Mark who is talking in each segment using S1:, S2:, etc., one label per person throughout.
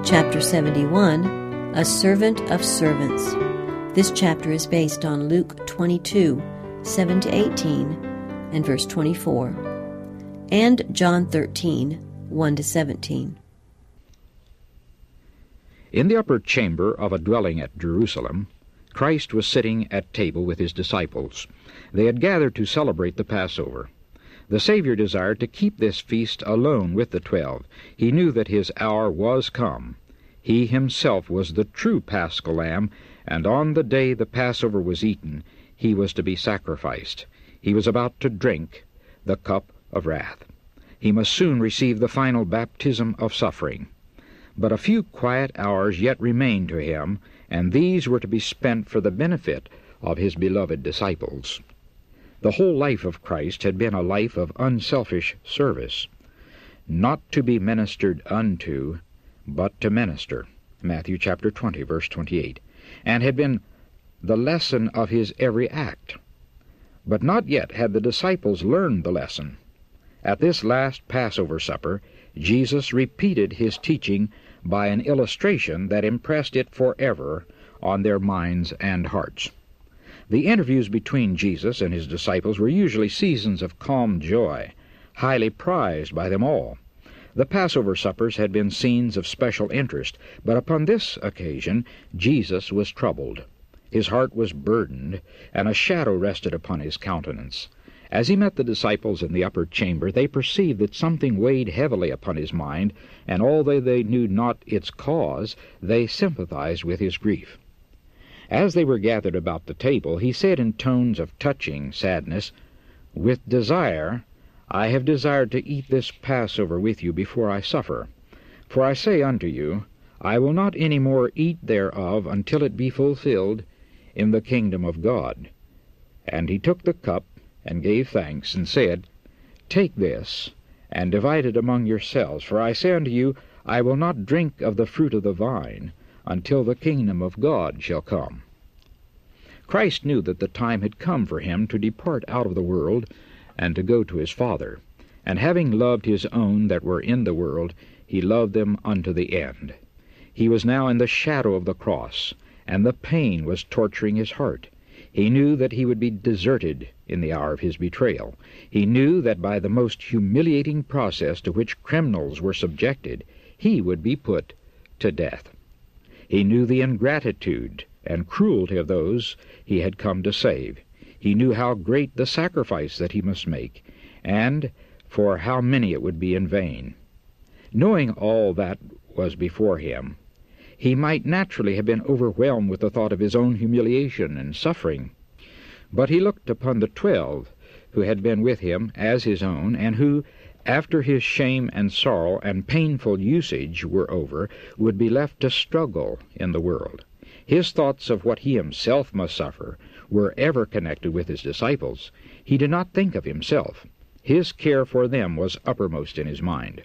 S1: Chapter 71, A Servant of Servants. This chapter is based on Luke 22, 7-18, and verse 24, and John 13, 1-17.
S2: In the upper chamber of a dwelling at Jerusalem, Christ was sitting at table with his disciples. They had gathered to celebrate the Passover. The Savior desired to keep this feast alone with the 12. He knew that his hour was come. He himself was the true Paschal Lamb, and on the day the Passover was eaten, he was to be sacrificed. He was about to drink the cup of wrath. He must soon receive the final baptism of suffering. But a few quiet hours yet remained to him, and these were to be spent for the benefit of his beloved disciples. The whole life of Christ had been a life of unselfish service, not to be ministered unto, but to minister, Matthew chapter 20, verse 28, and had been the lesson of his every act. But not yet had the disciples learned the lesson. At this last Passover supper, Jesus repeated his teaching by an illustration that impressed it forever on their minds and hearts. The interviews between Jesus and his disciples were usually seasons of calm joy, highly prized by them all. The Passover suppers had been scenes of special interest, but upon this occasion Jesus was troubled. His heart was burdened, and a shadow rested upon his countenance. As he met the disciples in the upper chamber, they perceived that something weighed heavily upon his mind, and although they knew not its cause, they sympathized with his grief. As they were gathered about the table, he said in tones of touching sadness, "With desire I have desired to eat this Passover with you before I suffer. For I say unto you, I will not any more eat thereof until it be fulfilled in the kingdom of God." And he took the cup, and gave thanks, and said, "Take this, and divide it among yourselves, for I say unto you, I will not drink of the fruit of the vine, until the kingdom of God shall come." Christ knew that the time had come for him to depart out of the world, and to go to his Father. And having loved his own that were in the world, he loved them unto the end. He was now in the shadow of the cross, and the pain was torturing his heart. He knew that he would be deserted in the hour of his betrayal. He knew that by the most humiliating process to which criminals were subjected, he would be put to death. He knew the ingratitude and cruelty of those he had come to save. He knew how great the sacrifice that he must make, and for how many it would be in vain. Knowing all that was before him, he might naturally have been overwhelmed with the thought of his own humiliation and suffering. But he looked upon the 12 who had been with him as his own, and who, after his shame and sorrow and painful usage were over, would be left to struggle in the world. His thoughts of what he himself must suffer were ever connected with his disciples. He did not think of himself. His care for them was uppermost in his mind.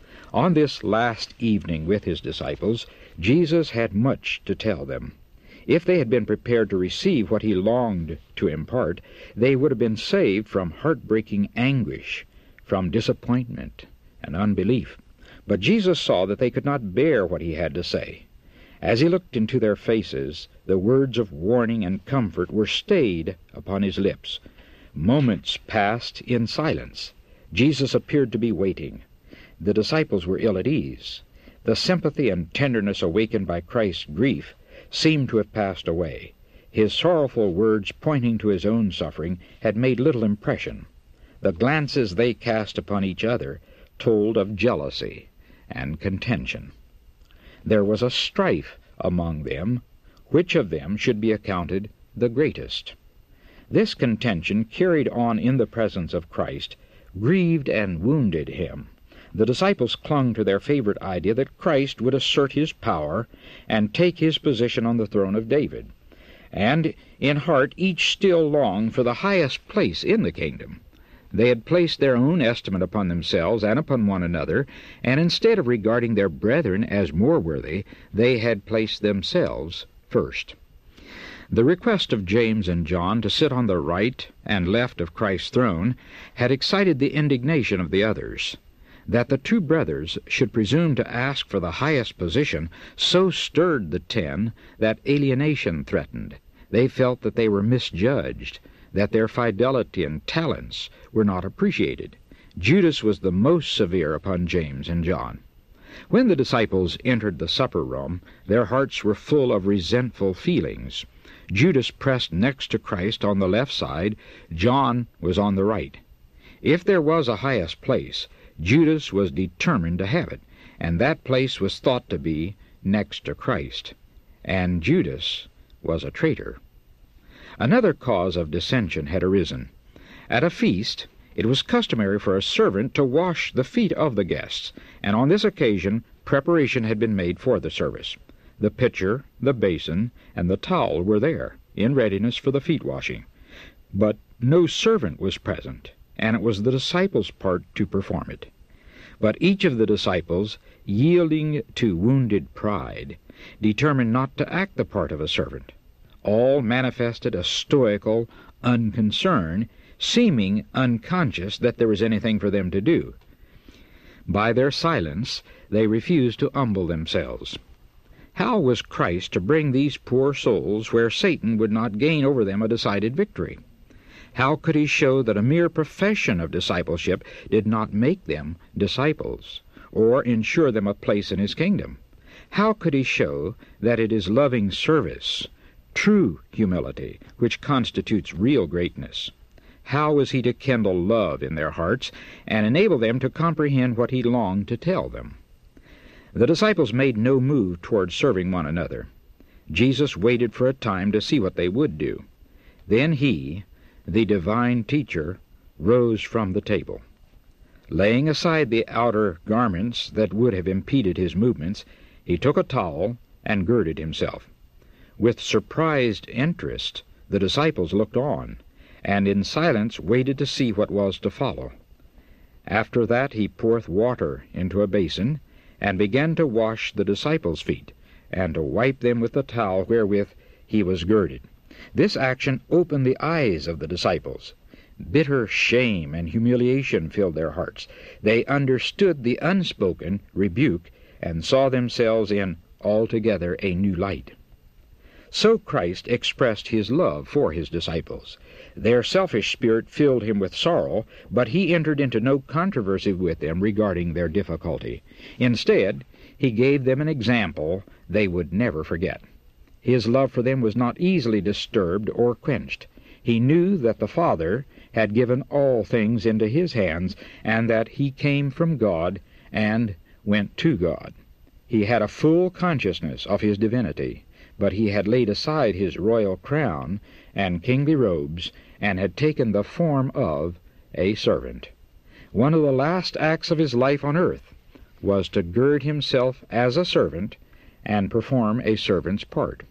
S2: On this last evening with his disciples, Jesus had much to tell them. If they had been prepared to receive what he longed to impart, they would have been saved from heartbreaking anguish, from disappointment and unbelief. But Jesus saw that they could not bear what he had to say. As he looked into their faces, the words of warning and comfort were stayed upon his lips. Moments passed in silence. Jesus appeared to be waiting. The disciples were ill at ease. The sympathy and tenderness awakened by Christ's grief seemed to have passed away. His sorrowful words pointing to his own suffering had made little impression. The glances they cast upon each other told of jealousy and contention. There was a strife among them, which of them should be accounted the greatest. This contention, carried on in the presence of Christ, grieved and wounded him. The disciples clung to their favorite idea that Christ would assert his power and take his position on the throne of David. And in heart each still longed for the highest place in the kingdom. They had placed their own estimate upon themselves and upon one another, and instead of regarding their brethren as more worthy, they had placed themselves first. The request of James and John to sit on the right and left of Christ's throne had excited the indignation of the others. That the two brothers should presume to ask for the highest position so stirred the 10 that alienation threatened. They felt that they were misjudged, that their fidelity and talents were not appreciated. Judas was the most severe upon James and John. When the disciples entered the supper room, their hearts were full of resentful feelings. Judas pressed next to Christ on the left side, John was on the right. If there was a highest place, Judas was determined to have it, and that place was thought to be next to Christ. And Judas was a traitor. Another cause of dissension had arisen. At a feast, it was customary for a servant to wash the feet of the guests, and on this occasion preparation had been made for the service. The pitcher, the basin, and the towel were there, in readiness for the feet washing. But no servant was present, and it was the disciples' part to perform it. But each of the disciples, yielding to wounded pride, determined not to act the part of a servant. All manifested a stoical unconcern, seeming unconscious that there was anything for them to do. By their silence, they refused to humble themselves. How was Christ to bring these poor souls where Satan would not gain over them a decided victory? How could he show that a mere profession of discipleship did not make them disciples, or ensure them a place in his kingdom? How could he show that it is loving service, true humility, which constitutes real greatness? How was he to kindle love in their hearts and enable them to comprehend what he longed to tell them? The disciples made no move toward serving one another. Jesus waited for a time to see what they would do. Then he, the divine teacher, rose from the table. Laying aside the outer garments that would have impeded his movements, he took a towel and girded himself. With surprised interest, the disciples looked on, and in silence waited to see what was to follow. After that he poured water into a basin, and began to wash the disciples' feet, and to wipe them with the towel wherewith he was girded. This action opened the eyes of the disciples. Bitter shame and humiliation filled their hearts. They understood the unspoken rebuke, and saw themselves in altogether a new light. So Christ expressed his love for his disciples. Their selfish spirit filled him with sorrow, but he entered into no controversy with them regarding their difficulty. Instead, he gave them an example they would never forget. His love for them was not easily disturbed or quenched. He knew that the Father had given all things into his hands, and that he came from God and went to God. He had a full consciousness of his divinity, but he had laid aside his royal crown and kingly robes, and had taken the form of a servant. One of the last acts of his life on earth was to gird himself as a servant and perform a servant's part.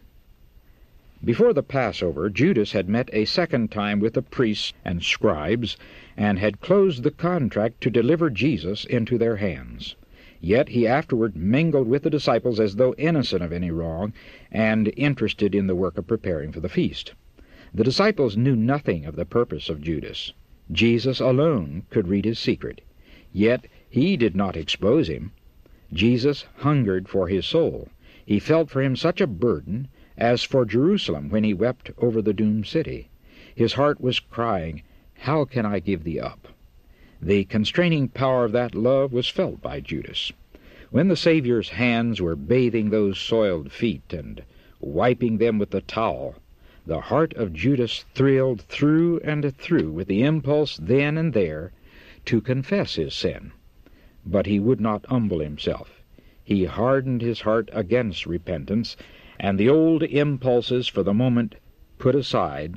S2: Before the Passover, Judas had met a second time with the priests and scribes, and had closed the contract to deliver Jesus into their hands. Yet he afterward mingled with the disciples as though innocent of any wrong, and interested in the work of preparing for the feast. The disciples knew nothing of the purpose of Judas. Jesus alone could read his secret. Yet he did not expose him. Jesus hungered for his soul. He felt for him such a burden as for Jerusalem when he wept over the doomed city. His heart was crying, "How can I give thee up?" The constraining power of that love was felt by Judas. When the Savior's hands were bathing those soiled feet and wiping them with the towel, the heart of Judas thrilled through and through with the impulse then and there to confess his sin. But he would not humble himself. He hardened his heart against repentance, and the old impulses, for the moment put aside,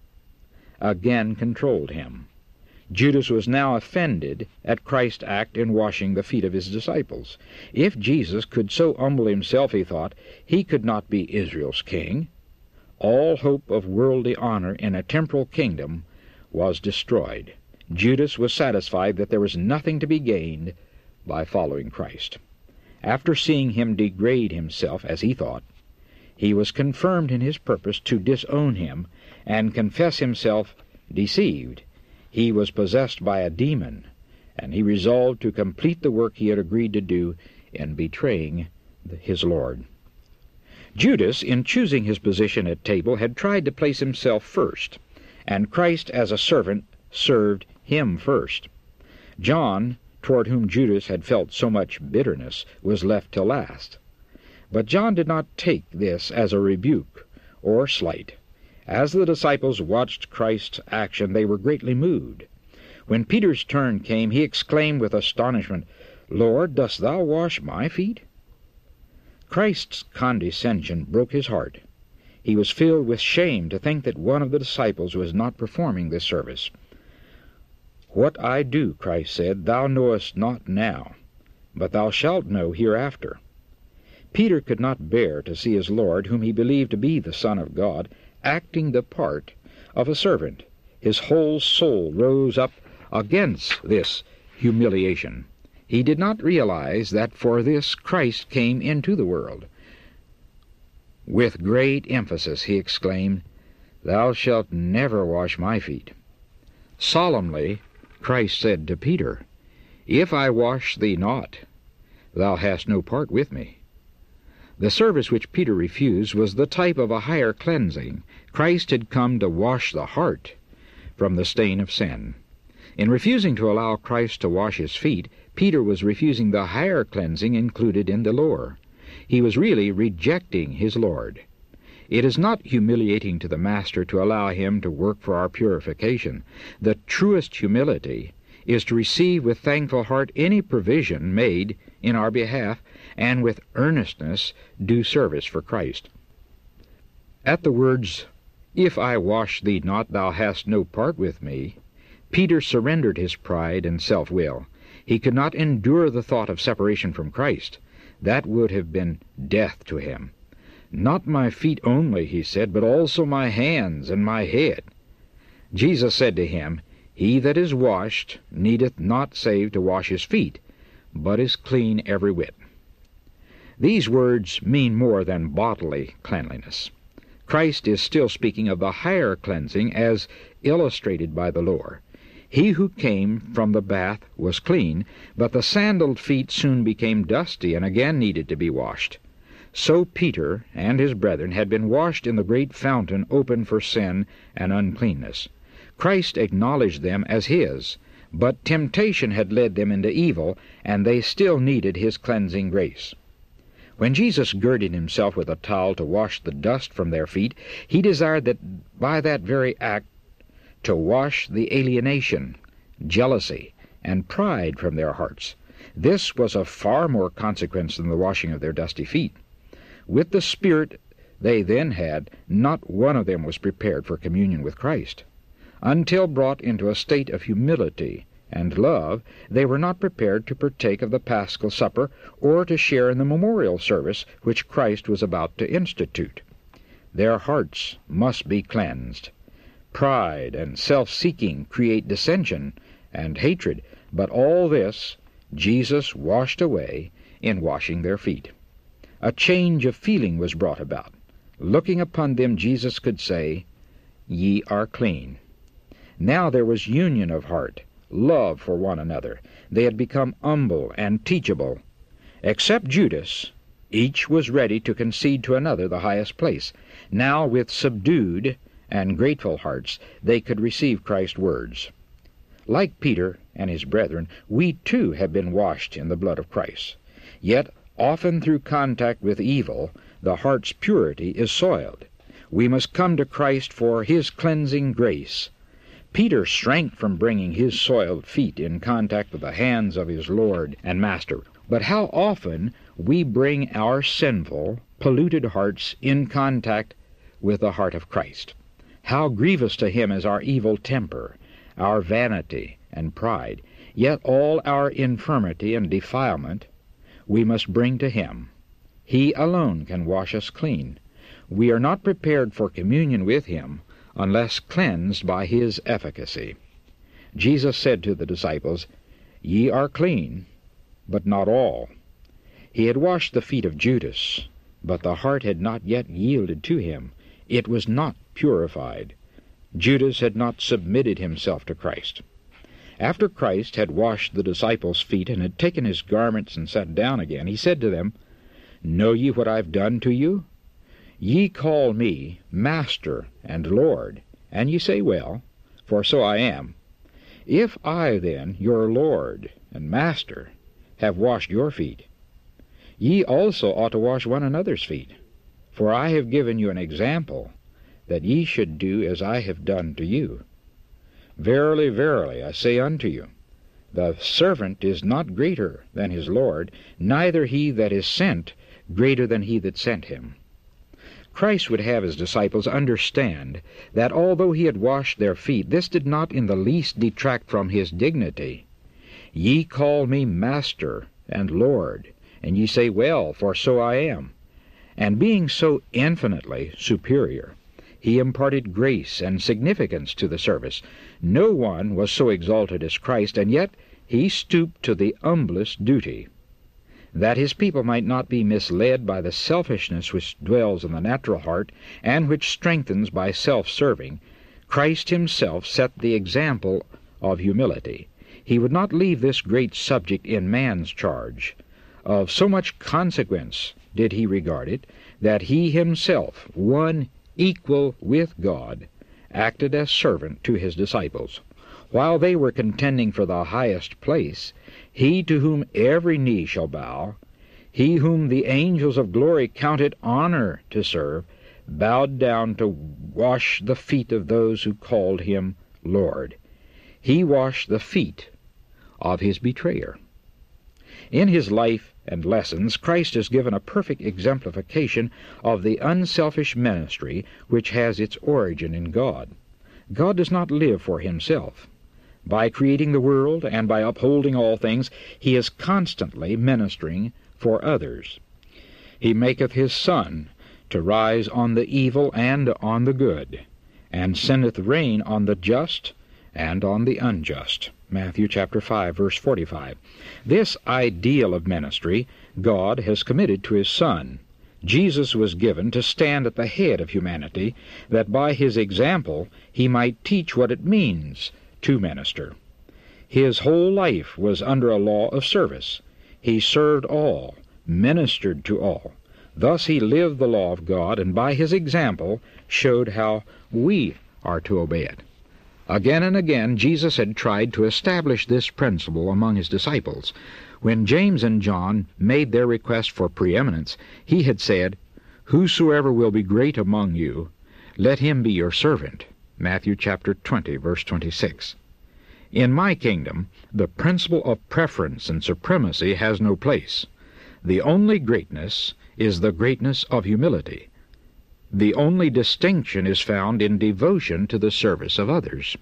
S2: again controlled him. Judas was now offended at Christ's act in washing the feet of his disciples. If Jesus could so humble himself, he thought, he could not be Israel's king. All hope of worldly honor in a temporal kingdom was destroyed. Judas was satisfied that there was nothing to be gained by following Christ. After seeing him degrade himself, as he thought, he was confirmed in his purpose to disown him and confess himself deceived. He was possessed by a demon, and he resolved to complete the work he had agreed to do in betraying his Lord. Judas, in choosing his position at table, had tried to place himself first, and Christ as a servant served him first. John, toward whom Judas had felt so much bitterness, was left till last. But John did not take this as a rebuke or slight. As the disciples watched Christ's action, they were greatly moved. When Peter's turn came, he exclaimed with astonishment, "Lord, dost thou wash my feet?" Christ's condescension broke his heart. He was filled with shame to think that one of the disciples was not performing this service. "What I do," Christ said, "thou knowest not now, but thou shalt know hereafter." Peter could not bear to see his Lord, whom he believed to be the Son of God, acting the part of a servant. His whole soul rose up against this humiliation. He did not realize that for this Christ came into the world. With great emphasis he exclaimed, "Thou shalt never wash my feet." Solemnly Christ said to Peter, "If I wash thee not, thou hast no part with me." The service which Peter refused was the type of a higher cleansing. Christ had come to wash the heart from the stain of sin. In refusing to allow Christ to wash his feet, Peter was refusing the higher cleansing included in the lower. He was really rejecting his Lord. It is not humiliating to the Master to allow him to work for our purification. The truest humility is to receive with thankful heart any provision made in our behalf, and with earnestness do service for Christ. At the words, "If I wash thee not, thou hast no part with me," Peter surrendered his pride and self-will. He could not endure the thought of separation from Christ. That would have been death to him. "Not my feet only," he said, "but also my hands and my head." Jesus said to him, "He that is washed needeth not save to wash his feet, but is clean every whit." These words mean more than bodily cleanliness. Christ is still speaking of the higher cleansing as illustrated by the lower. He who came from the bath was clean, but the sandaled feet soon became dusty and again needed to be washed. So Peter and his brethren had been washed in the great fountain open for sin and uncleanness. Christ acknowledged them as his, but temptation had led them into evil, and they still needed his cleansing grace. When Jesus girded himself with a towel to wash the dust from their feet, he desired that by that very act to wash the alienation, jealousy, and pride from their hearts. This was of far more consequence than the washing of their dusty feet. With the spirit they then had, not one of them was prepared for communion with Christ. Until brought into a state of humility and love, they were not prepared to partake of the Paschal Supper or to share in the memorial service which Christ was about to institute. Their hearts must be cleansed. Pride and self-seeking create dissension and hatred, but all this Jesus washed away in washing their feet. A change of feeling was brought about. Looking upon them, Jesus could say, "Ye are clean." Now there was union of heart, love for one another. They had become humble and teachable. Except Judas, each was ready to concede to another the highest place. Now, with subdued and grateful hearts, they could receive Christ's words. Like Peter and his brethren, we too have been washed in the blood of Christ. Yet, often through contact with evil, the heart's purity is soiled. We must come to Christ for his cleansing grace. Peter shrank from bringing his soiled feet in contact with the hands of his Lord and Master. But how often we bring our sinful, polluted hearts in contact with the heart of Christ. How grievous to him is our evil temper, our vanity and pride. Yet all our infirmity and defilement we must bring to him. He alone can wash us clean. We are not prepared for communion with him unless cleansed by his efficacy. Jesus said to the disciples, "Ye are clean, but not all." He had washed the feet of Judas, but the heart had not yet yielded to him. It was not purified. Judas had not submitted himself to Christ. After Christ had washed the disciples' feet and had taken his garments and sat down again, he said to them, Know ye what I have done to you? Ye call me Master and Lord, and ye say, Well, for so I am. If I then, your Lord and Master, have washed your feet, ye also ought to wash one another's feet. For I have given you an example, that ye should do as I have done to you. Verily, verily, I say unto you, the servant is not greater than his Lord, neither he that is sent greater than he that sent him. Christ would have his disciples understand that although he had washed their feet, this did not in the least detract from his dignity. Ye call me Master and Lord, and ye say, Well, for so I am. And being so infinitely superior, he imparted grace and significance to the service. No one was so exalted as Christ, and yet he stooped to the humblest duty. That his people might not be misled by the selfishness which dwells in the natural heart, and which strengthens by self-serving, Christ himself set the example of humility. He would not leave this great subject in man's charge. Of so much consequence did he regard it, that he himself, one equal with God, acted as servant to his disciples. While they were contending for the highest place, he to whom every knee shall bow, he whom the angels of glory counted honor to serve, bowed down to wash the feet of those who called him Lord. He washed the feet of his betrayer. In his life and lessons, Christ has given a perfect exemplification of the unselfish ministry which has its origin in God. God does not live for himself. By creating the world and by upholding all things, he is constantly ministering for others. He maketh his sun to rise on the evil and on the good, and sendeth rain on the just and on the unjust. Matthew chapter 5, verse 45. This ideal of ministry God has committed to his Son. Jesus was given to stand at the head of humanity, that by his example he might teach what it means to minister. His whole life was under a law of service. He served all, ministered to all. Thus he lived the law of God, and by his example showed how we are to obey it. Again and again Jesus had tried to establish this principle among his disciples. When James and John made their request for preeminence, he had said, Whosoever will be great among you, let him be your servant. Matthew chapter 20, verse 26. In my kingdom, the principle of preference and supremacy has no place. The only greatness is the greatness of humility. The only distinction is found in devotion to the service of others.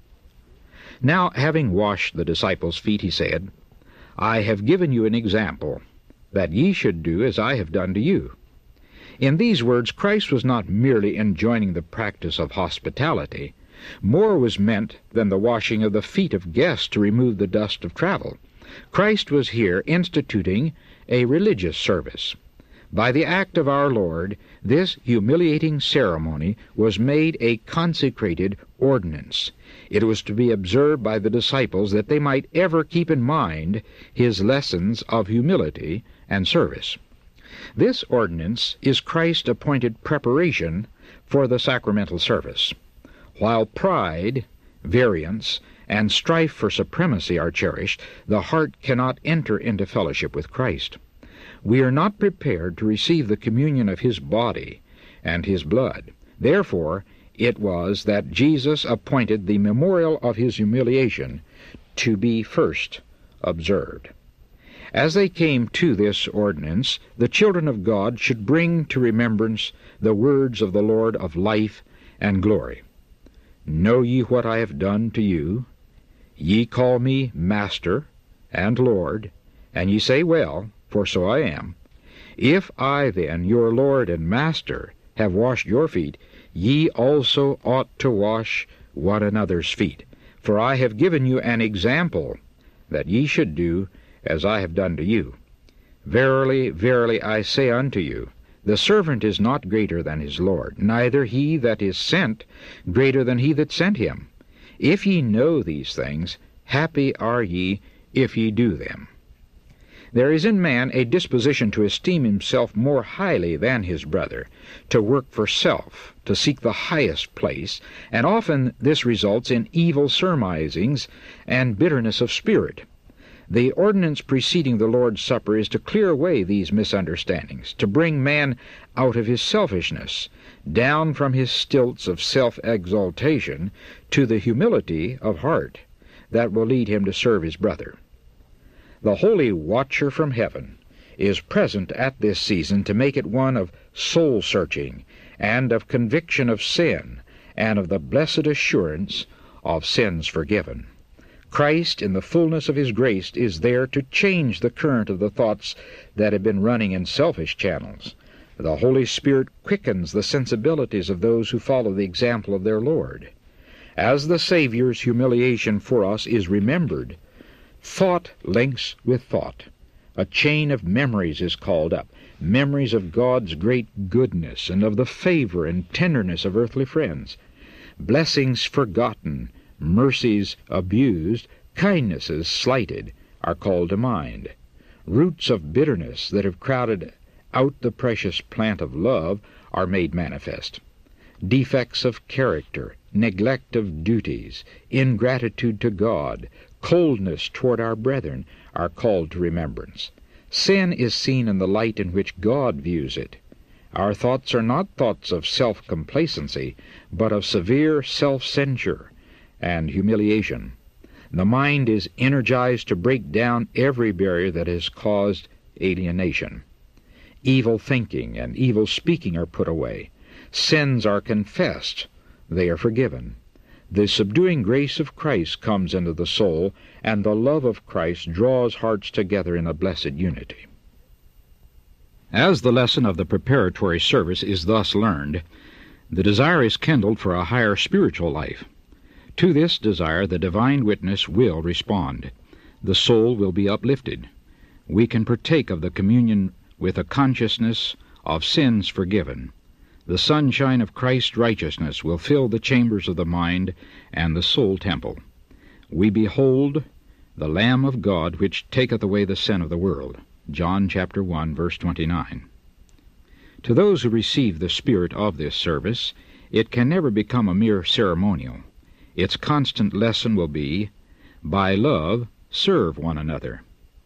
S2: Now, having washed the disciples' feet, he said, I have given you an example, that ye should do as I have done to you. In these words, Christ was not merely enjoining the practice of hospitality. More was meant than the washing of the feet of guests to remove the dust of travel. Christ was here instituting a religious service. By the act of our Lord, this humiliating ceremony was made a consecrated ordinance. It was to be observed by the disciples that they might ever keep in mind his lessons of humility and service. This ordinance is Christ's appointed preparation for the sacramental service. While pride, variance, and strife for supremacy are cherished, the heart cannot enter into fellowship with Christ. We are not prepared to receive the communion of his body and his blood. Therefore, it was that Jesus appointed the memorial of his humiliation to be first observed. As they came to this ordinance, the children of God should bring to remembrance the words of the Lord of life and glory. Know ye what I have done to you? Ye call me Master and Lord, and ye say, Well, for so I am. If I then, your Lord and Master, have washed your feet, ye also ought to wash one another's feet. For I have given you an example, that ye should do as I have done to you. Verily, verily, I say unto you, the servant is not greater than his Lord, neither he that is sent greater than he that sent him. If ye know these things, Happy are ye, if ye do them. There is in man a disposition to esteem himself more highly than his brother, to work for self, to seek the highest place, and often this results in evil surmisings and bitterness of spirit. The ordinance preceding the Lord's Supper is to clear away these misunderstandings, to bring man out of his selfishness, down from his stilts of self-exaltation to the humility of heart that will lead him to serve his brother. The Holy Watcher from heaven is present at this season to make it one of soul-searching and of conviction of sin and of the blessed assurance of sins forgiven. Christ, in the fullness of His grace, is there to change the current of the thoughts that have been running in selfish channels. The Holy Spirit quickens the sensibilities of those who follow the example of their Lord. As the Savior's humiliation for us is remembered, thought links with thought. A chain of memories is called up, memories of God's great goodness and of the favor and tenderness of earthly friends. Blessings forgotten, mercies abused, kindnesses slighted are called to mind. Roots of bitterness that have crowded out the precious plant of love are made manifest. Defects of character, neglect of duties, ingratitude to God, coldness toward our brethren are called to remembrance. Sin is seen in the light in which God views it. Our thoughts are not thoughts of self-complacency, but of severe self-censure and humiliation. The mind is energized to break down every barrier that has caused alienation. Evil thinking and evil speaking are put away. Sins are confessed. They are forgiven. The subduing grace of Christ comes into the soul, and the love of Christ draws hearts together in a blessed unity. As the lesson of the preparatory service is thus learned, the desire is kindled for a higher spiritual life. To this desire the divine witness will respond. The soul will be uplifted. We can partake of the communion with a consciousness of sins forgiven. The sunshine of Christ's righteousness will fill the chambers of the mind and the soul temple. We behold the Lamb of God which taketh away the sin of the world. John chapter 1, verse 29. To those who receive the spirit of this service, it can never become a mere ceremonial. Its constant lesson will be, by love serve one another.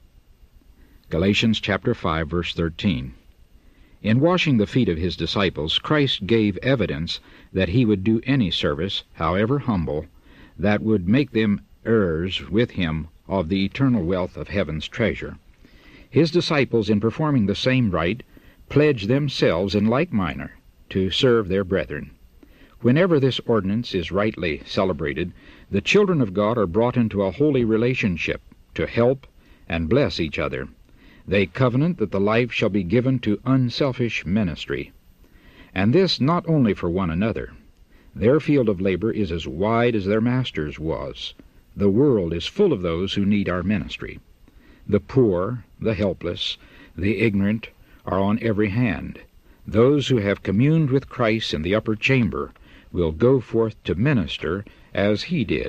S2: Galatians chapter 5, verse 13. In washing the feet of His disciples, Christ gave evidence that He would do any service, however humble, that would make them heirs with Him of the eternal wealth of heaven's treasure. His disciples, in performing the same rite, pledge themselves in like manner to serve their brethren. Whenever this ordinance is rightly celebrated, the children of God are brought into a holy relationship to help and bless each other. They covenant that the life shall be given to unselfish ministry, and this not only for one another. Their field of labor is as wide as their master's was. The world is full of those who need our ministry. The poor, the helpless, the ignorant are on every hand. Those who have communed with Christ in the upper chamber will go forth to minister as He did.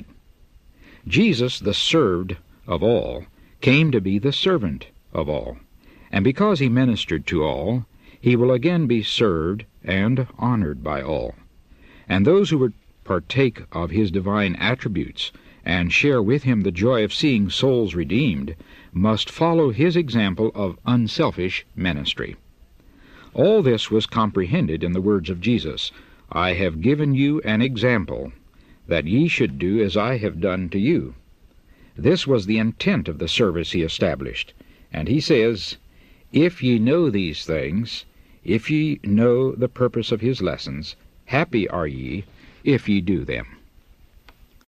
S2: Jesus, the served of all, came to be the servant of all, and because He ministered to all, He will again be served and honored by all. And those who would partake of His divine attributes and share with Him the joy of seeing souls redeemed must follow His example of unselfish ministry. All this was comprehended in the words of Jesus, I have given you an example, that ye should do as I have done to you. This was the intent of the service He established. And He says, if ye know these things, if ye know the purpose of His lessons, happy are ye if ye do them.